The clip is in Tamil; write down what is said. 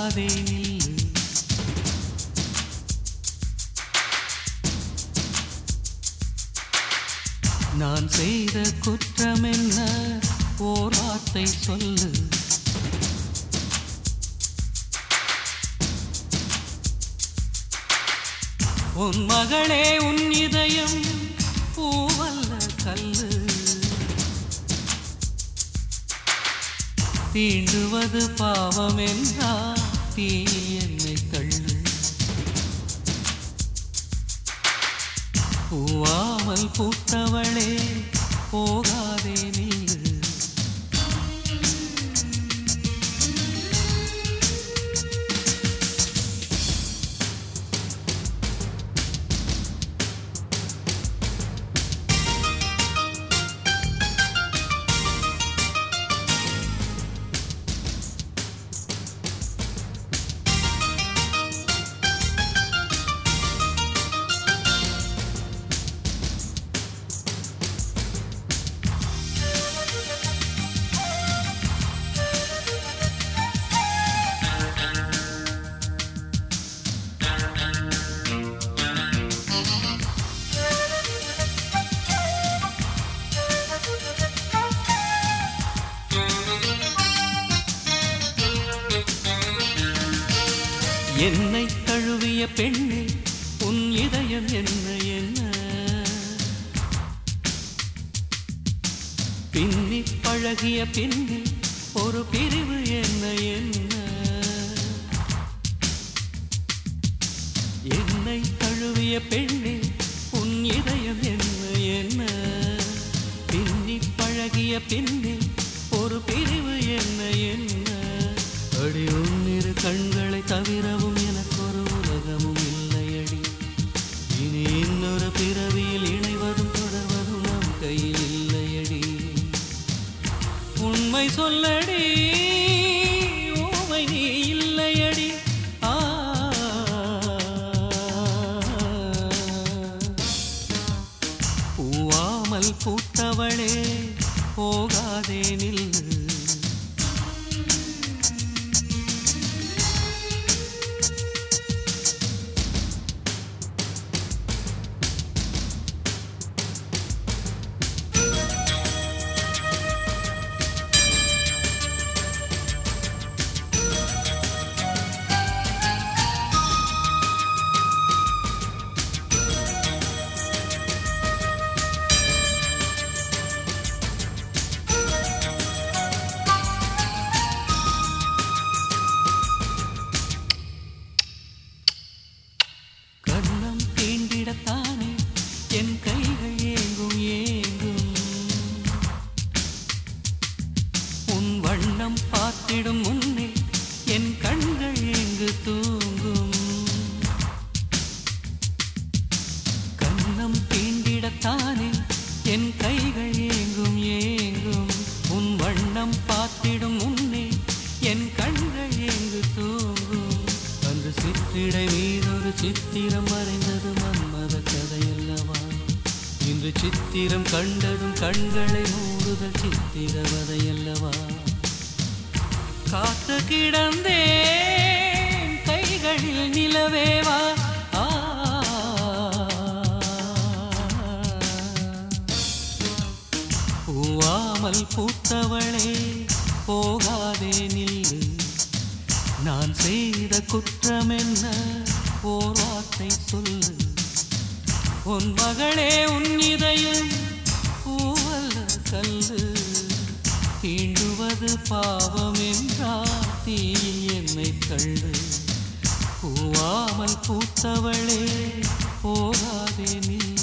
போகாதே நில்லு. நான் செய்த குற்றம் என்ன ஓர் வார்த்தை சொல்லு. உன் மகளே உன் இதயம் பூவல்ல கல்லு. தீண்டுவது பாவம் என்றா தீயில் என்னை தள்ளு. பூவாமல் பூத்தவளே போகாதே நில்லு. என்னை தழுவிய பெண்ணே உன் இதயம் என்ன என்ன. பின்னி பழகிய பின்னில் ஒரு பிரிவு என்ன என்ன. என்னை தழுவிய பெண்ணே உன் இதயம் என்ன என்ன. பின்னி பழகிய பின்னில் ஒரு பிரிவு என்ன என்ன. அடி உன்னிரு கண்களை தவிரவும் எனக்கு ஒரு உலகமும் இல்லையடி. இனி இன்னொரு பிறவியில் இணைவதும் தொடர்வதும் நம் கையில் இல்லையடி. உண்மை சொல்லடி ஊமை நீ இல்லையடி. பூவாமல் பூத்தவளே போகாதே நில்லு. என் கைகள் ஏங்கும் ஏங்கும். உன் வண்ணம் பார்த்திடும் முன்னே என் கண்கள் ஏங்கு தூங்கும். கண்ணம் தீண்டிடத்தானே என் கைகள் ஏங்கும் ஏங்கும். உன் வண்ணம் பார்த்திடும் முன்னே என் கண்கள் ஏங்கு தூங்கும். அன்று சிற்றிடை மீதொரு சித்திரம் மறைந்தது மன்மத கதையல்லவா. இன்று சித்திரம் கண்டதும் கண்களை மூடுதல் சித்திரவதையல்லவா. காத்து கிடந்தேன் கைகளில் நிலவேவா. பூவாமல் பூத்தவளே போகாதே நில்லு. நான் செய்த குற்றம் என்ன ஓர் வார்த்தை சொல்லு. உன் மகளே உன் இதயம் பூவல்ல கல்லு. தீண்டுவது பாவம் என்றா தீயில் என்னை தள்ளு. பூவாமல் பூத்தவளே போகாதே நில்லு.